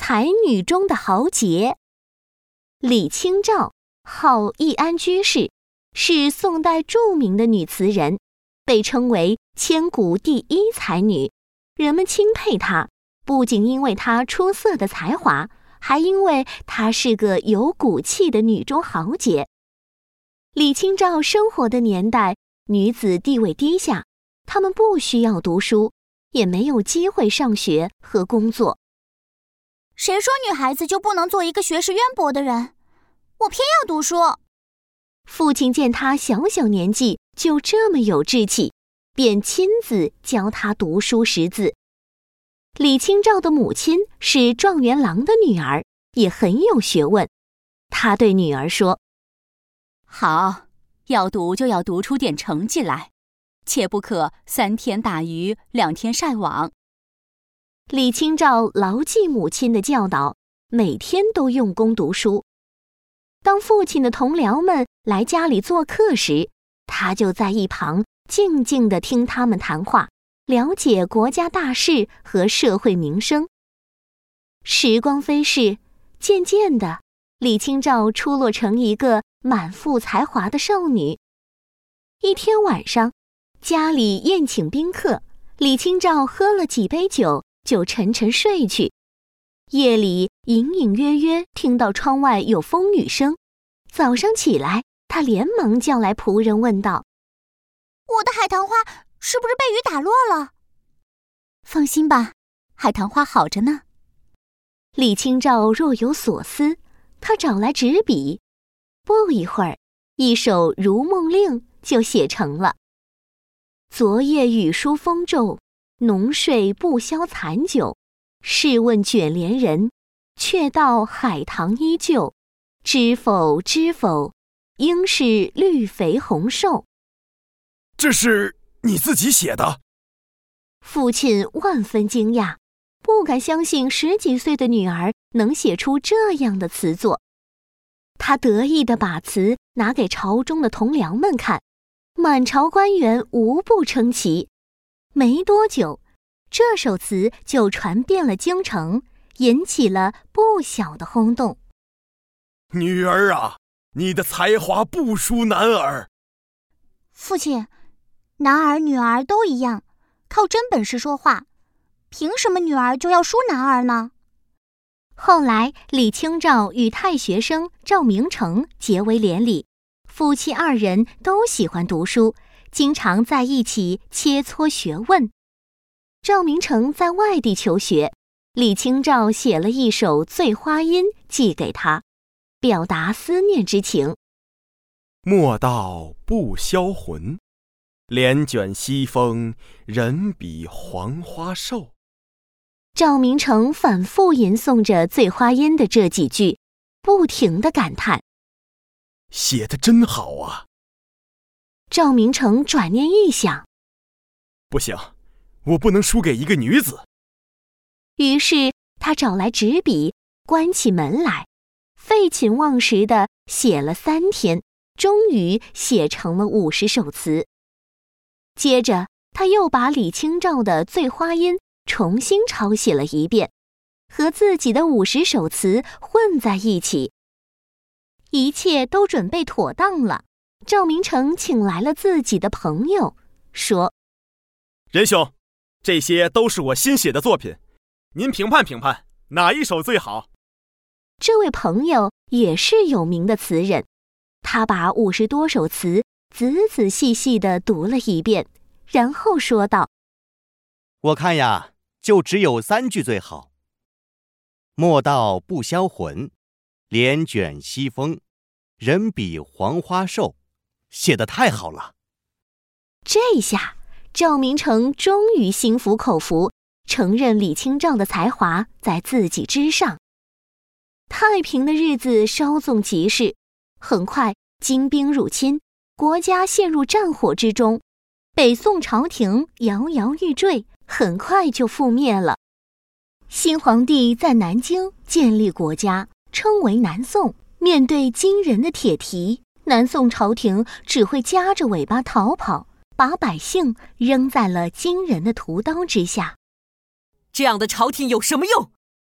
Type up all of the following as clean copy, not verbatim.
才女中的豪杰。李清照号易安居士，是宋代著名的女词人，被称为千古第一才女。人们钦佩她，不仅因为她出色的才华，还因为她是个有骨气的女中豪杰。李清照生活的年代，女子地位低下，她们不需要读书，也没有机会上学和工作。 谁说女孩子就不能做一个学识渊博的人？我偏要读书。 父亲见她小小年纪就这么有志气，便亲自教她读书识字。李清照的母亲是状元郎的女儿，也很有学问。她对女儿说： 好，要读就要读出点成绩来，切不可3天打鱼2天晒网。 李清照牢记母亲的教导，每天都用功读书。当父亲的同僚们来家里做客时，他就在一旁静静地听他们谈话，了解国家大事和社会民生。时光飞逝，渐渐的，李清照出落成一个满腹才华的少女。一天晚上，家里宴请宾客，李清照喝了几杯酒，就沉沉睡去。夜里隐隐约约听到窗外有风雨声，早上起来，她连忙叫来仆人问道： 我的海棠花是不是被雨打落了？ 放心吧，海棠花好着呢。 李清照若有所思，她找来纸笔，不一会儿，一首《如梦令》就写成了：昨夜雨疏风骤，浓睡不消残酒。试问卷帘人，却道海棠依旧。知否知否，应是绿肥红瘦。 这是你自己写的？ 父亲万分惊讶，不敢相信10几岁的女儿能写出这样的词作。他得意地把词拿给朝中的同僚们看，满朝官员无不称奇。没多久，这首词就传遍了京城，引起了不小的轰动。 女儿啊，你的才华不输男儿。 父亲，男儿女儿都一样，靠真本事说话，凭什么女儿就要输男儿呢？ 后来，李清照与太学生赵明诚结为连理，夫妻2人都喜欢读书，经常在一起切磋学问。赵明诚在外地求学，李清照写了一首《醉花阴》寄给他，表达思念之情。 莫道不销魂，帘卷西风，人比黄花瘦。 赵明诚反复吟诵着《醉花阴》的这几句，不停地感叹： 写得真好啊！ 赵明诚转念一想， 不行，我不能输给一个女子。 于是他找来纸笔，关起门来，废寝忘食地写了3天，终于写成了50首词。接着他又把李清照的《醉花阴》重新抄写了一遍，和自己的50首词混在一起。一切都准备妥当了，赵明诚请来了自己的朋友，说： 仁兄，这些都是我新写的作品，您评判评判，哪一首最好？ 这位朋友也是有名的词人，他把50多首词仔仔细细地读了一遍，然后说道： 我看呀，就只有3句最好。莫道不销魂，帘卷西风，人比黄花瘦，写得太好了。 这下赵明诚终于心服口服，承认李清照的才华在自己之上。太平的日子稍纵即逝，很快金兵入侵，国家陷入战火之中，北宋朝廷摇摇欲坠，很快就覆灭了。新皇帝在南京建立国家，称为南宋。面对金人的铁蹄，南宋朝廷只会夹着尾巴逃跑，把百姓扔在了金人的屠刀之下。 这样的朝廷有什么用？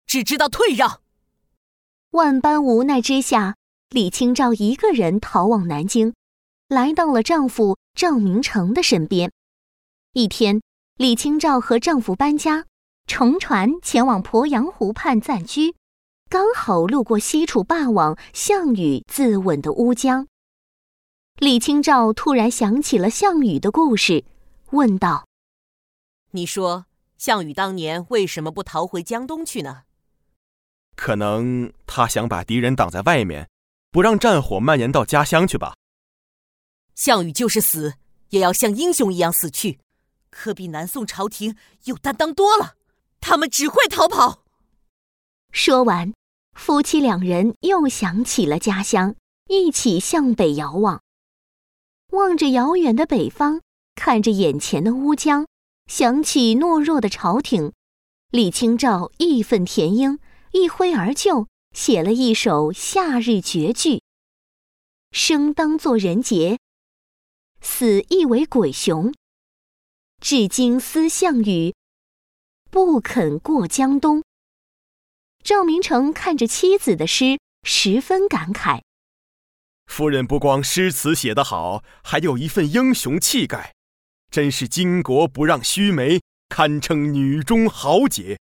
只知道退让。 万般无奈之下，李清照一个人逃往南京，来到了丈夫赵明诚的身边。一天，李清照和丈夫搬家，乘船前往鄱阳湖畔暂居，刚好路过西楚霸王项羽自刎的乌江。李清照突然想起了项羽的故事，问道： 你说项羽当年为什么不逃回江东去呢？ 可能他想把敌人挡在外面，不让战火蔓延到家乡去吧。 项羽就是死，也要像英雄一样死去，可比南宋朝廷有担当多了，他们只会逃跑。 说完，夫妻两人又想起了家乡，一起向北遥望。望着遥远的北方，看着眼前的乌江，想起懦弱的朝廷，李清照义愤填膺，一挥而就，写了一首夏日绝句：生当作人杰，死亦为鬼雄。至今思项羽，不肯过江东。赵明诚看着妻子的诗，十分感慨。 夫人不光诗词写得好，还有一份英雄气概，真是巾帼不让须眉，堪称女中豪杰。